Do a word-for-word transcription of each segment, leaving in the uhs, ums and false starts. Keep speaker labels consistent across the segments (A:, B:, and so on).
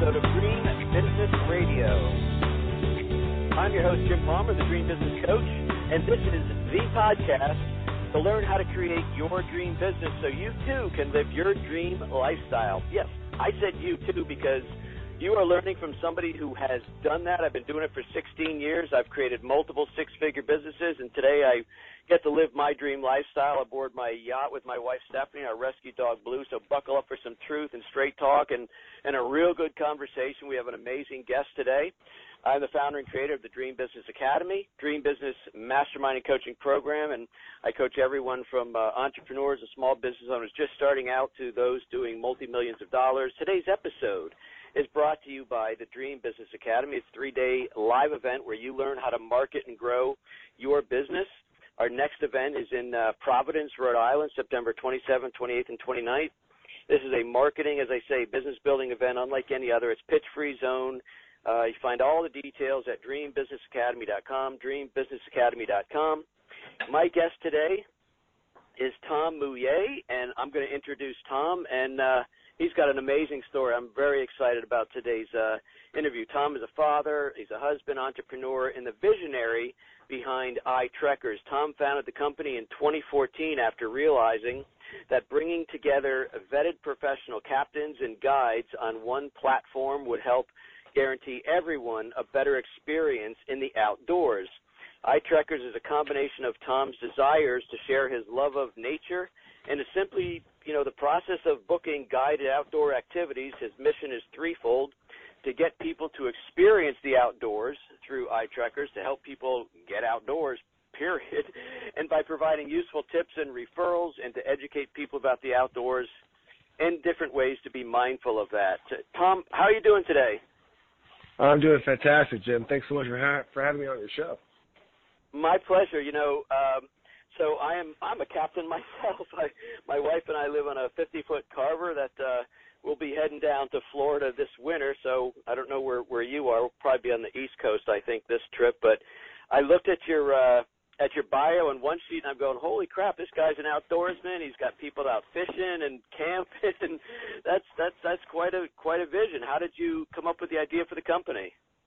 A: episode of Dream Business Radio. I'm your host, Jim Palmer, the Dream Business Coach, and this is the podcast to learn how to create your dream business so you too can live your dream lifestyle. Yes, I said you too because you are learning from somebody who has done that. I've been doing it for sixteen years. I've created multiple six-figure businesses, and today I get to live my dream lifestyle aboard my yacht with my wife, Stephanie, our rescue dog, Blue. So buckle up for some truth and straight talk and, and a real good conversation. We have an amazing guest today. I'm the founder and creator of the Dream Business Academy, Dream Business Mastermind and Coaching Program, and I coach everyone from uh, entrepreneurs and small business owners just starting out to those doing multi-millions of dollars. Today's episode is brought to you by the Dream Business Academy. It's a three-day live event where you learn how to market and grow your business. Our next event is in uh, Providence, Rhode Island, September twenty-seventh, twenty-eighth, and twenty-ninth. This is a marketing, as I say, business-building event unlike any other. It's pitch-free zone. Uh, you find all the details at dream business academy dot com, dream business academy dot com. My guest today is Tom Mouillet, and I'm going to introduce Tom, and uh, he's got an amazing story. I'm very excited about today's uh, interview. Tom is a father, he's a husband, entrepreneur, and the visionary behind iTrekkers. Tom founded the company in twenty fourteen after realizing that bringing together vetted professional captains and guides on one platform would help guarantee everyone a better experience in the outdoors. iTrekkers is a combination of Tom's desires to share his love of nature and to simply, you know, the process of booking guided outdoor activities. His mission is threefold: to get people to experience the outdoors through iTrekkers, to help people get outdoors, period, and by providing useful tips and referrals, and to educate people about the outdoors and different ways to be mindful of that. Tom, how are you doing today?
B: I'm doing fantastic, Jim. Thanks so much for, ha- for having me on your show.
A: My pleasure. You know, um, so I am, I'm a captain myself. I, my wife and I live on a fifty-foot carver that uh, we'll be heading down to Florida this winter, so I don't know where, where you are. We'll probably be on the East Coast, I think, this trip. But I looked at your uh, at your bio on one sheet, and I'm going, holy crap, this guy's an outdoorsman. He's got people out fishing and camping, and that's that's that's quite a quite a vision. How did you come up with the idea for the company?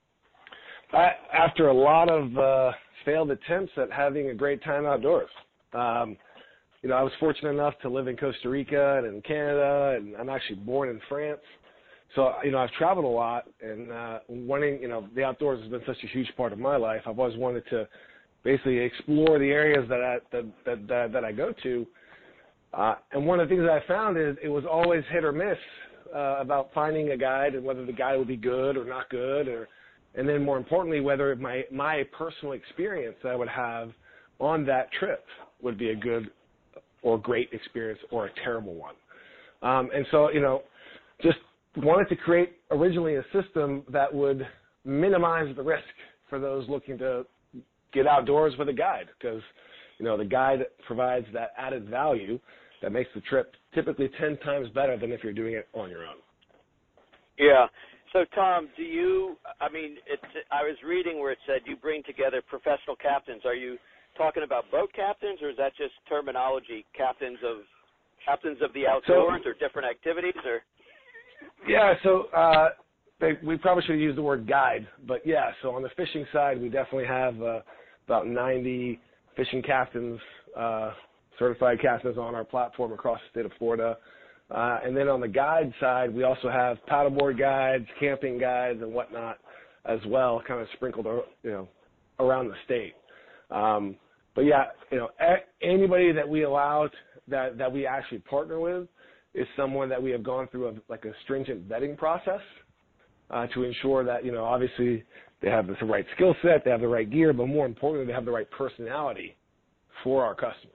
B: I, after a lot of uh, failed attempts at having a great time outdoors. Um, You know, I was fortunate enough to live in Costa Rica and in Canada, and I'm actually born in France. So, you know, I've traveled a lot, and uh, wanting, you know, the outdoors has been such a huge part of my life. I've always wanted to basically explore the areas that I, that, that, that, that I go to. Uh, and one of the things that I found is it was always hit or miss uh, about finding a guide and whether the guide would be good or not good, or, and then more importantly, whether my, my personal experience that I would have on that trip would be a good or great experience or a terrible one. Um, and so, you know, just wanted to create originally a system that would minimize the risk for those looking to get outdoors with a guide, because, you know, the guide provides that added value that makes the trip typically ten times better than if you're doing it on your own.
A: Yeah. So, Tom, do you, I mean, it's, I was reading where it said you bring together professional captains. Are you talking about boat captains, or is that just terminology, captains of captains of the outdoors, so, or different activities? Or
B: yeah, so uh, they, we probably should use the word guide, but yeah. So on the fishing side, we definitely have uh, about ninety fishing captains, uh, certified captains on our platform across the state of Florida. Uh, and then on the guide side, we also have paddleboard guides, camping guides, and whatnot as well, kind of sprinkled, you know, around the state. Um, But yeah, you know, a- anybody that we allow t- that that we actually partner with is someone that we have gone through a, like a stringent vetting process uh, to ensure that, you know, obviously they have the right skill set, they have the right gear, but more importantly, they have the right personality for our customers.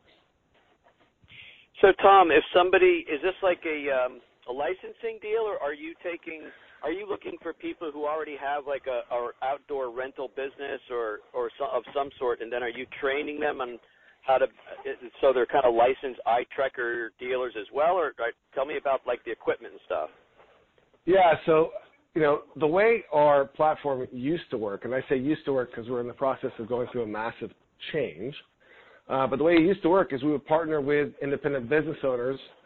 A: So, Tom, if somebody, is this like a um, a licensing deal, or are you taking? Are you looking for people who already have like a, a outdoor rental business or or so, of some sort, and then are you training them on how to, so they're kind of licensed iTrekker dealers as well, or, or tell me about like the equipment and stuff.
B: Yeah, so, you know, the way our platform used to work, and I say used to work because we're in the process of going through a massive change, uh, but the way it used to work is we would partner with independent business owners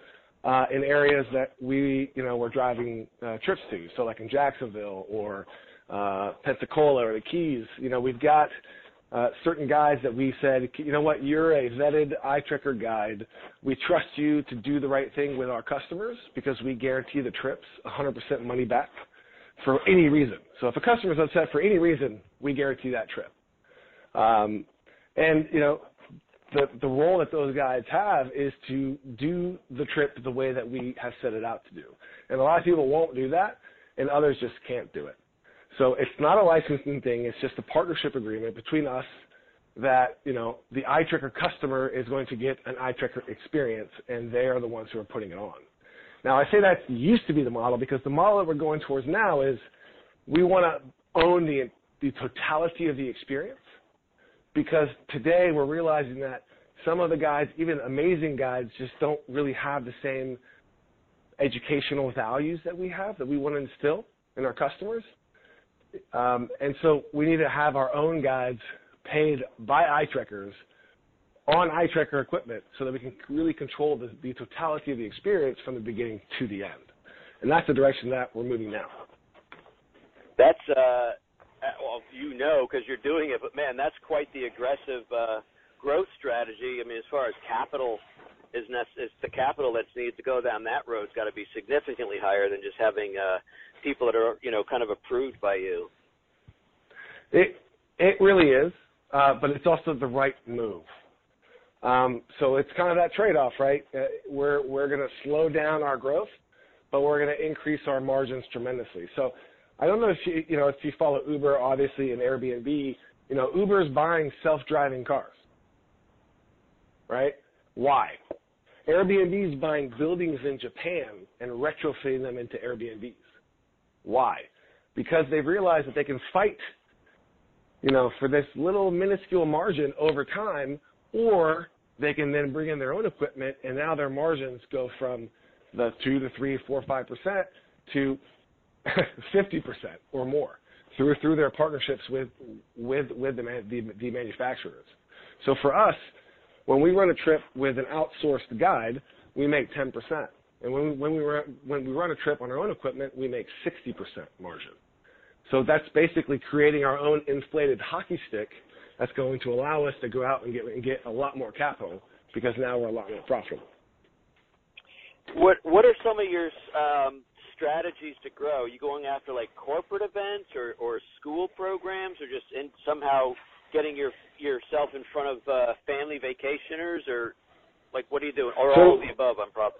B: uh, in areas that we, you know, we're driving uh, trips to. So like in Jacksonville or uh, Pensacola or the Keys, you know, we've got uh, certain guides that we said, you know what, you're a vetted iTrekker guide. We trust you to do the right thing with our customers because we guarantee the trips one hundred percent money back for any reason. So if a customer's upset for any reason, we guarantee that trip. Um, and, you know, the, the role that those guides have is to do the trip the way that we have set it out to do. And a lot of people won't do that, and others just can't do it. So it's not a licensing thing. It's just a partnership agreement between us that, you know, the iTrekker customer is going to get an iTrekker experience, and they are the ones who are putting it on. Now, I say that used to be the model because the model that we're going towards now is we want to own the, the totality of the experience, because today we're realizing that some of the guides, even amazing guides, just don't really have the same educational values that we have, that we want to instill in our customers. Um, and so we need to have our own guides paid by iTrekkers on iTrekker equipment so that we can really control the, the totality of the experience from the beginning to the end. And that's the direction that we're moving now.
A: That's, uh, well, you know, because you're doing it, but man, that's quite the aggressive uh, growth strategy. I mean, as far as capital is, is the capital that's needed to go down that road's got to be significantly higher than just having uh, people that are, you know, kind of approved by you.
B: It it really is, uh, but it's also the right move. Um, so it's kind of that trade-off, right? Uh, we're we're going to slow down our growth, but we're going to increase our margins tremendously. So I don't know if you you know if you follow Uber, obviously, and Airbnb. You know, Uber is buying self-driving cars, right? Why? Airbnb is buying buildings in Japan and retrofitting them into Airbnbs. Why? Because they've realized that they can fight, you know, for this little minuscule margin over time, or they can then bring in their own equipment, and now their margins go from the two to three, four, five percent to fifty percent or more through through their partnerships with with with the, the the manufacturers. So for us, when we run a trip with an outsourced guide, we make ten percent, and when we, when we run when we run a trip on our own equipment, we make sixty percent margin. So that's basically creating our own inflated hockey stick that's going to allow us to go out and get and get a lot more capital because now we're a lot more profitable.
A: What What are some of your um, strategies to grow? Are you going after like corporate events or, or school programs, or just in somehow getting your yourself in front of uh, family vacationers, or like what are you doing? Or
B: so,
A: all of the above? I'm probably.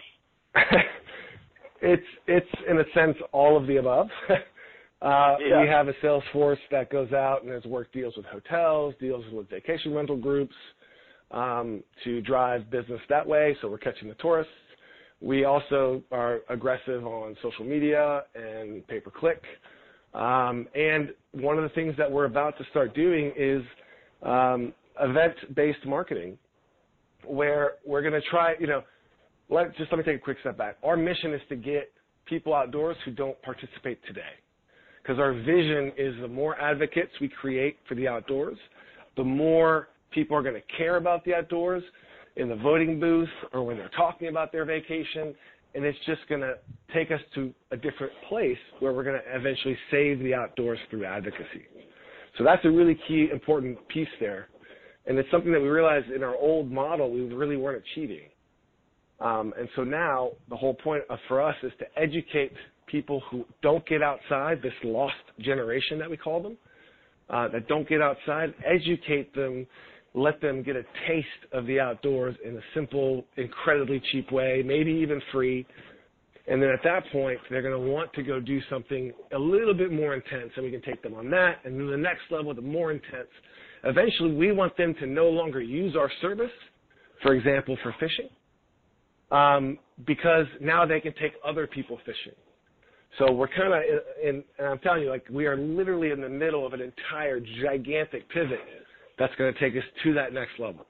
B: it's it's in a sense all of the above. Uh,
A: yeah.
B: We have a sales force that goes out and has worked deals with hotels, deals with vacation rental groups um, to drive business that way, so we're catching the tourists. We also are aggressive on social media and pay-per-click. Um, and one of the things that we're about to start doing is um, event-based marketing, where we're going to try, you know, let, just let me take a quick step back. Our mission is to get people outdoors who don't participate today. Because our vision is the more advocates we create for the outdoors, the more people are going to care about the outdoors in the voting booth or when they're talking about their vacation, and it's just going to take us to a different place where we're going to eventually save the outdoors through advocacy. So that's a really key, important piece there, and it's something that we realized in our old model we really weren't achieving. Um, and so now the whole point of, for us is to educate people who don't get outside, this lost generation that we call them, uh, that don't get outside, educate them, let them get a taste of the outdoors in a simple, incredibly cheap way, maybe even free. And then at that point, they're going to want to go do something a little bit more intense, and we can take them on that. And then the next level, the more intense. Eventually, we want them to no longer use our service, for example, for fishing, um, because now they can take other people fishing. So we're kind of in, in, and I'm telling you, like, we are literally in the middle of an entire gigantic pivot that's going to take us to that next level.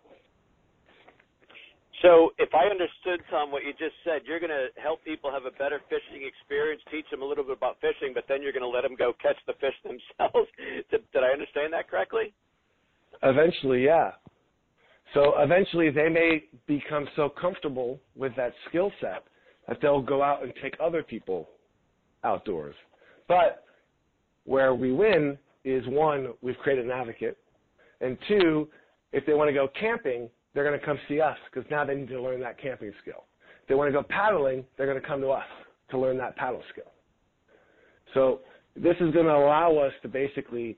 A: So if I understood, Tom, what you just said, you're going to help people have a better fishing experience, teach them a little bit about fishing, but then you're going to let them go catch the fish themselves. did, did I understand that correctly?
B: Eventually, yeah. So eventually they may become so comfortable with that skill set that they'll go out and take other people outdoors. But where we win is, one, we've created an advocate, and two, if they want to go camping, they're going to come see us because now they need to learn that camping skill. If they want to go paddling, they're going to come to us to learn that paddle skill. So this is going to allow us to basically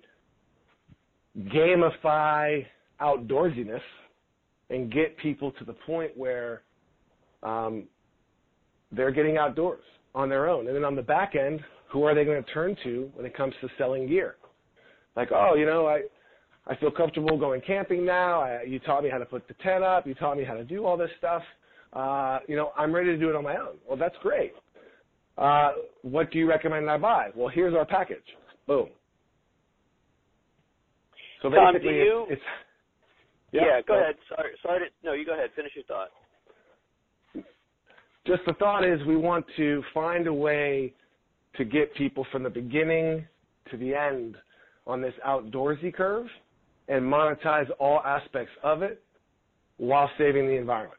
B: gamify outdoorsiness and get people to the point where um, they're getting outdoors on their own. And then on the back end, who are they going to turn to when it comes to selling gear? Like, oh, you know, I, I feel comfortable going camping now. I, you taught me how to put the tent up. You taught me how to do all this stuff. Uh, you know, I'm ready to do it on my own. Well, that's great. Uh, what do you recommend I buy? Well, here's our package. Boom. So
A: Tom,
B: basically,
A: do you,
B: it's, it's
A: yeah,
B: yeah,
A: go ahead. Sorry, sorry to, no, you go ahead. Finish your thought.
B: Just the thought is we want to find a way to get people from the beginning to the end on this outdoorsy curve and monetize all aspects of it while saving the environment.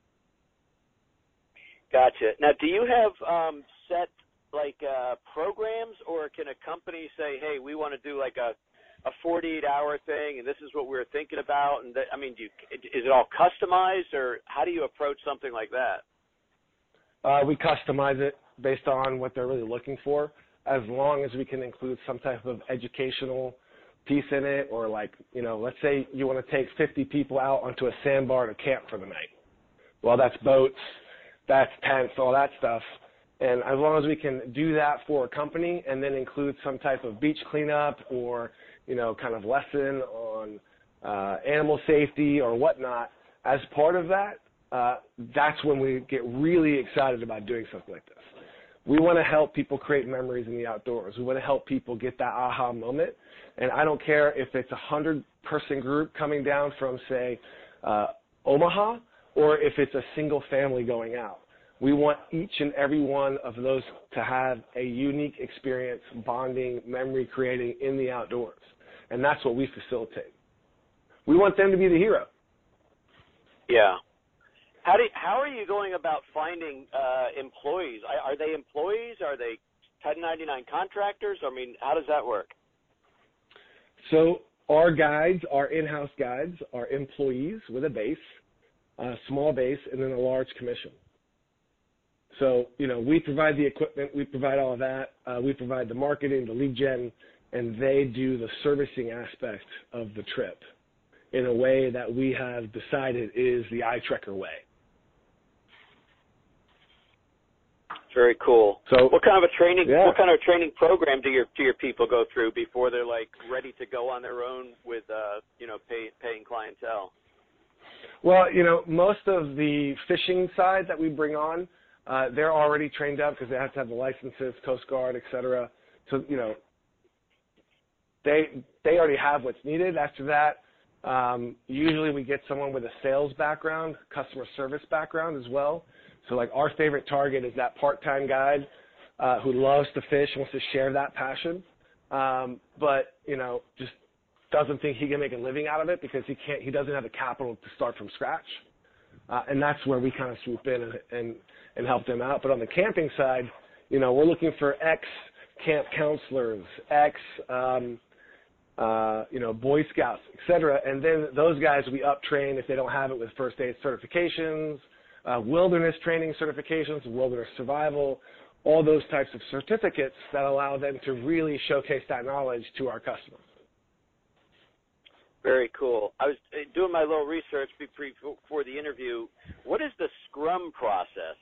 A: Gotcha. Now, do you have um, set, like, uh, programs, or can a company say, hey, we want to do, like, a, a forty-eight hour thing, and this is what we're thinking about? And that, I mean, do you, is it all customized, or how do you approach something like that?
B: Uh, we customize it based on what they're really looking for, as long as we can include some type of educational piece in it, or like, you know, let's say you want to take fifty people out onto a sandbar to camp for the night. Well, that's boats, that's tents, all that stuff. And as long as we can do that for a company and then include some type of beach cleanup or, you know, kind of lesson on uh, animal safety or whatnot as part of that, uh, that's when we get really excited about doing something like this. We want to help people create memories in the outdoors. We want to help people get that aha moment. And I don't care if it's a hundred-person group coming down from, say, uh, Omaha, or if it's a single family going out. We want each and every one of those to have a unique experience, bonding, memory creating in the outdoors. And that's what we facilitate. We want them to be the hero.
A: Yeah. How do how are you going about finding uh, employees? Are, are they employees? Are they ten ninety-nine contractors? I mean, how does that work?
B: So our guides, our in-house guides, are employees with a base, a small base, and then a large commission. So, you know, we provide the equipment, we provide all of that, uh, we provide the marketing, the lead gen, and they do the servicing aspect of the trip in a way that we have decided is the iTrekker way.
A: Very cool.
B: So,
A: what kind of a training?
B: Yeah.
A: What kind of training program do your do your people go through before they're like ready to go on their own with uh, you know pay, paying clientele?
B: Well, you know, most of the fishing side that we bring on, uh, they're already trained up because they have to have the licenses, Coast Guard, et cetera. So, you know, they they already have what's needed. After that, um, usually we get someone with a sales background, customer service background as well. So, like, our favorite target is that part-time guide uh, who loves to fish, wants to share that passion, um, but, you know, just doesn't think he can make a living out of it because he can't. He doesn't have the capital to start from scratch, uh, and that's where we kind of swoop in and, and and help them out. But on the camping side, you know, we're looking for ex-camp counselors, ex, um, uh, you know, Boy Scouts, et cetera. And then those guys we up-train if they don't have it with first aid certifications, uh, wilderness training certifications, wilderness survival, all those types of certificates that allow them to really showcase that knowledge to our customers.
A: Very cool. I was doing my little research before the interview. What is the Scrum process?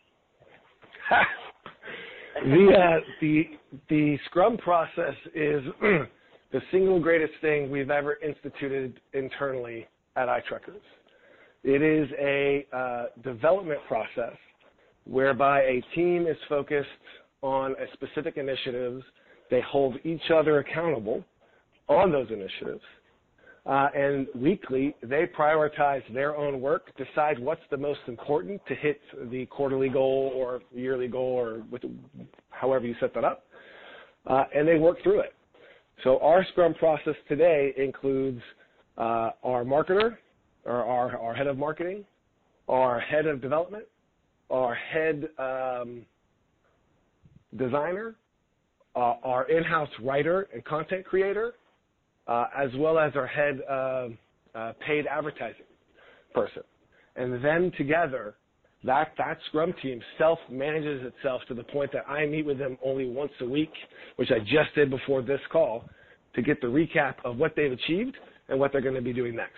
B: the, uh, the the Scrum process is the single greatest thing we've ever instituted internally at iTrekkers. It is a uh, development process whereby a team is focused on a specific initiatives. They hold each other accountable on those initiatives. Uh, and weekly, they prioritize their own work, decide what's the most important to hit the quarterly goal or yearly goal or with, however you set that up, uh, and they work through it. So our Scrum process today includes uh, our marketer, or our, our head of marketing, our head of development, our head um, designer, uh, our in-house writer and content creator, uh, as well as our head uh, uh, paid advertising person. And then together, that, that Scrum team self-manages itself to the point that I meet with them only once a week, which I just did before this call, to get the recap of what they've achieved and what they're going to be doing next.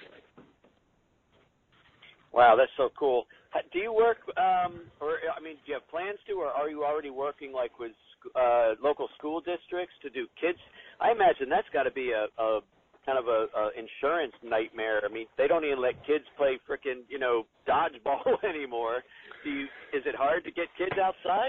A: Wow, that's so cool. Do you work, um, or I mean, do you have plans to, or are you already working like with uh, local school districts to do kids? I imagine that's got to be a, a kind of a, a insurance nightmare. I mean, they don't even let kids play frickin', you know, dodgeball anymore. Do you? Is it hard to get kids outside?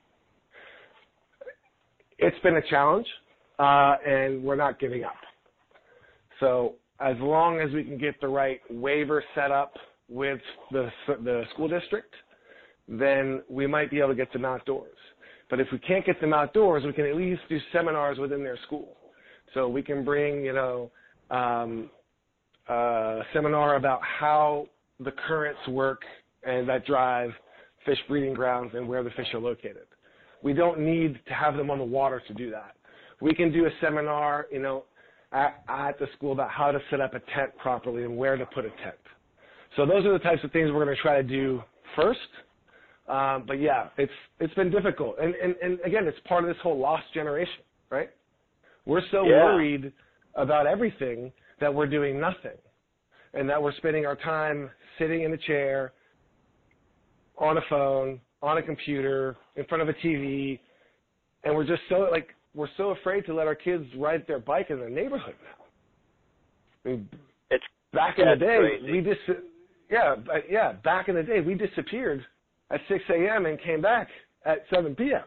B: It's been a challenge, uh, and we're not giving up. So as long as we can get the right waiver set up with the the school district, then we might be able to get them outdoors. But if we can't get them outdoors, we can at least do seminars within their school. So we can bring, you know, um, a seminar about how the currents work and that drive fish breeding grounds and where the fish are located. We don't need to have them on the water to do that. We can do a seminar, you know, at, at the school about how to set up a tent properly and where to put a tent. So those are the types of things we're going to try to do first. Um, but yeah, it's it's been difficult. And, and, and again, it's part of this whole lost generation, right? We're so
A: yeah.
B: worried about everything that we're doing nothing, and that we're spending our time sitting in a chair, on a phone, on a computer, in front of a T V, and we're just so like we're so afraid to let our kids ride their bike in the neighborhood now. I mean,
A: it's
B: back in the day,
A: crazy.
B: we just yeah yeah back in the day we disappeared at six a.m. and came back at seven p.m.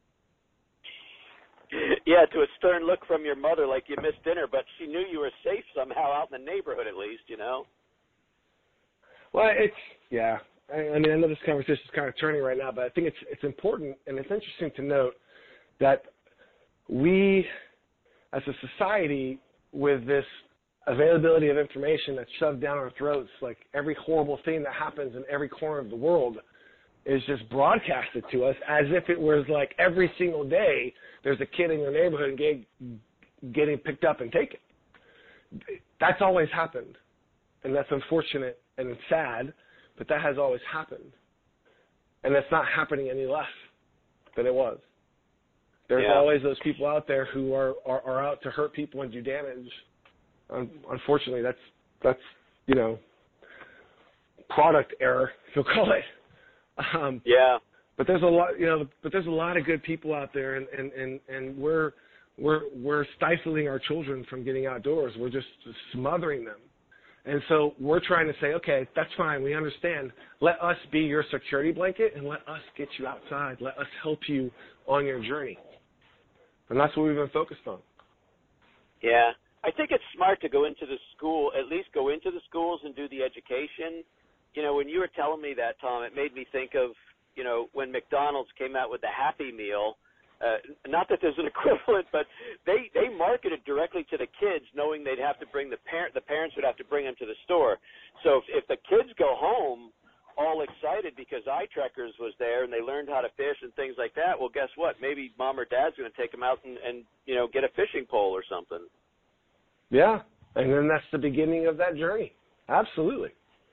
A: Yeah, to a stern look from your mother like you missed dinner, but she knew you were safe somehow out in the neighborhood at least, you know?
B: Well, it's, yeah. I, I mean, I know this conversation is kind of turning right now, but I think it's it's important and it's interesting to note that we, as a society, with this availability of information that's shoved down our throats, like every horrible thing that happens in every corner of the world is just broadcasted to us as if it was like every single day there's a kid in your neighborhood and get, getting picked up and taken. That's always happened, and that's unfortunate and it's sad, but that has always happened. And that's not happening any less than it was. There's
A: yeah.
B: always those people out there who are, are, are out to hurt people and do damage. Um, unfortunately, that's, that's, you know, product error, if you'll call it. Um,
A: yeah.
B: But there's a lot, you know, but there's a lot of good people out there, and, and, and, and we're, we're, we're stifling our children from getting outdoors. We're just smothering them. And so we're trying to say, okay, that's fine. We understand. Let us be your security blanket and let us get you outside. Let us help you on your journey. And that's what we've been focused on.
A: Yeah. I think it's smart to go into the school, at least go into the schools and do the education. You know, when you were telling me that, Tom, it made me think of, you know, when McDonald's came out with the Happy Meal. Uh, not that there's an equivalent, but they, they marketed directly to the kids, knowing they'd have to bring the parent, the parents would have to bring them to the store. So if, if the kids go home all excited because iTrekkers was there and they learned how to fish and things like that, well, guess what? Maybe mom or dad's going to take them out and, and, you know, get a fishing pole or something.
B: Yeah, and then that's the beginning of that journey. Absolutely.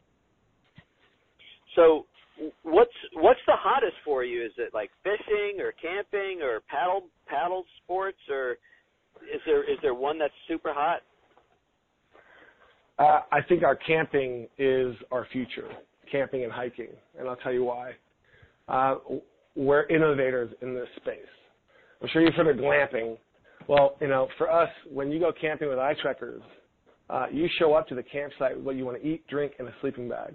A: So what's what's the hottest for you? Is it like fishing or camping or paddle paddle sports, or is there is there one that's super hot?
B: Uh, I think our camping is our future, camping and hiking, and I'll tell you why. Uh, we're innovators in this space. I'm sure you've heard of glamping. Well, you know, for us, when you go camping with iTrekkers, uh, you show up to the campsite with what you want to eat, drink, and a sleeping bag.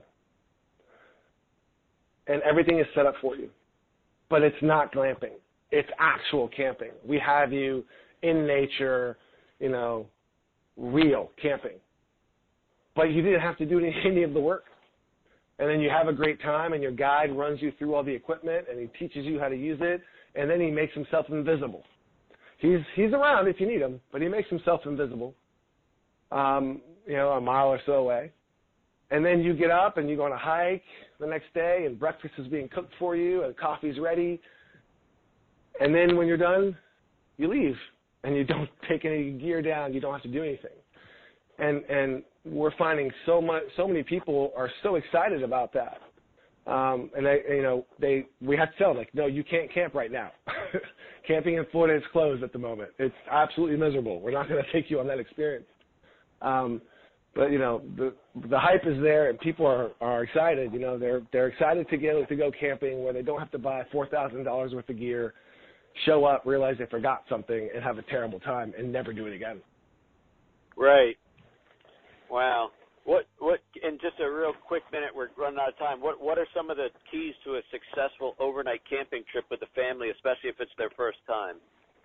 B: And everything is set up for you. But it's not glamping. It's actual camping. We have you in nature, you know, real camping. But you didn't have to do any, any of the work. And then you have a great time, and your guide runs you through all the equipment, and he teaches you how to use it, and then he makes himself invisible. He's he's around if you need him, but he makes himself invisible, um, you know, a mile or so away. and then you get up and you go on a hike the next day, and breakfast is being cooked for you, and coffee's ready. And then when you're done, you leave, and you don't take any gear down. You don't have to do anything. And and we're finding so much, so many people are so excited about that. Um, and they, you know, they we have to tell them, like, no, you can't camp right now. Camping in Florida is closed at the moment. It's absolutely miserable. We're not going to take you on that experience. Um, But you know, the the hype is there, and people are, are excited. You know, they're they're excited to go to go camping where they don't have to buy four thousand dollars worth of gear, show up, realize they forgot something, and have a terrible time and never do it again.
A: Right. Wow. What what? In just a real quick minute, we're running out of time. What what are some of the keys to a successful overnight camping trip with the family, especially if it's their first time?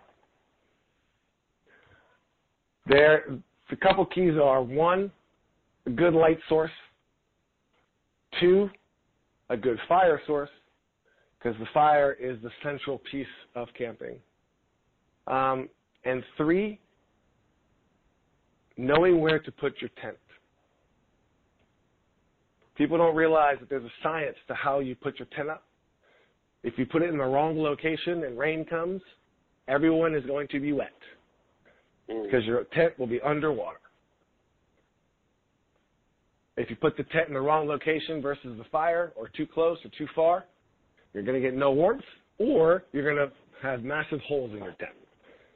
B: There, the couple keys are: one, a good light source. Two, a good fire source, because the fire is the central piece of camping. Um, and three, knowing where to put your tent. People don't realize that there's a science to how you put your tent up. If you put it in the wrong location and rain comes, everyone is going to be wet because your tent will be underwater. If you put the tent in the wrong location versus the fire, or too close or too far, you're going to get no warmth, or you're going to have massive holes in your tent.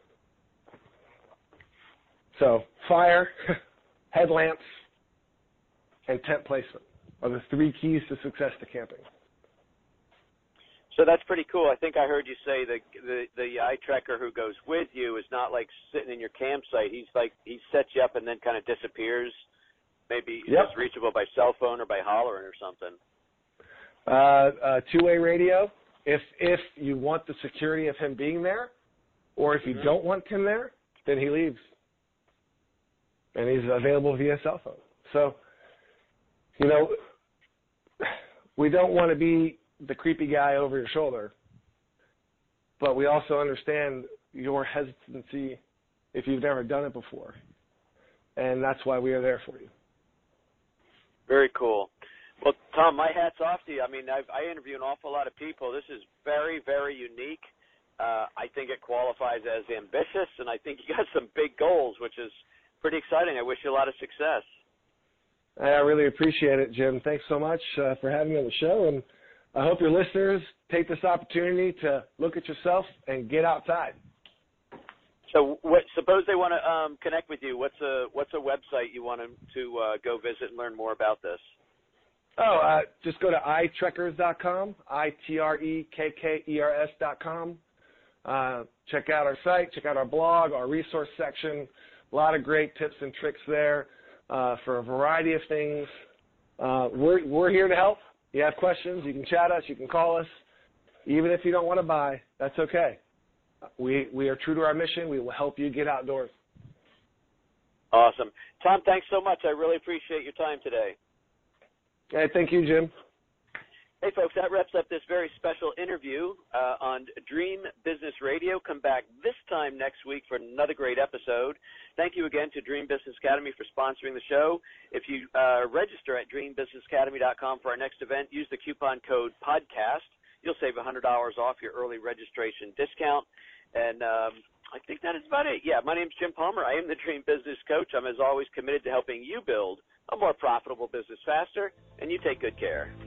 B: So fire, headlamps, and tent placement are the three keys to success to camping.
A: So that's pretty cool. I think I heard you say the the, the eye trekker who goes with you is not like sitting in your campsite. He's like he sets you up and then kind of disappears. Maybe
B: Yep.
A: just reachable by cell phone or by hollering or something.
B: Uh, uh, two-way radio. If if you want the security of him being there, or if you mm-hmm. don't want him there, then he leaves, and he's available via cell phone. So, you know, we don't want to be the creepy guy over your shoulder, but we also understand your hesitancy if you've never done it before, and that's why we are there for you.
A: Very cool. Well, Tom, my hat's off to you. I mean, I've, I interview an awful lot of people. This is very, very unique. Uh, I think it qualifies as ambitious, and I think you got some big goals, which is pretty exciting. I wish you a lot of success.
B: I really appreciate it, Jim. Thanks so much uh, for having me on the show, and I hope your listeners take this opportunity to look at yourself and get outside.
A: So, what, suppose they want to um, connect with you. What's a what's a website you want them to uh, go visit and learn more about this?
B: Oh, uh, just go to i trekkers dot com, I T R E K K E R S dot com. Uh, check out our site, check out our blog, our resource section. A lot of great tips and tricks there uh, for a variety of things. Uh, we're we're here to help. You have questions, you can chat us, you can call us. Even if you don't want to buy, that's okay. We we are true to our mission. We will help you get outdoors.
A: Awesome. Tom, thanks so much. I really appreciate your time today.
B: Hey, thank you, Jim.
A: Hey, folks, that wraps up this very special interview uh, on Dream Business Radio. Come back this time next week for another great episode. Thank you again to Dream Business Academy for sponsoring the show. If you uh, register at dream business academy dot com for our next event, use the coupon code PODCAST. You'll save one hundred dollars off your early registration discount. And um, I think that is about it. Yeah, my name's Jim Palmer. I am the Dream Business Coach. I'm, as always, committed to helping you build a more profitable business faster, and you take good care.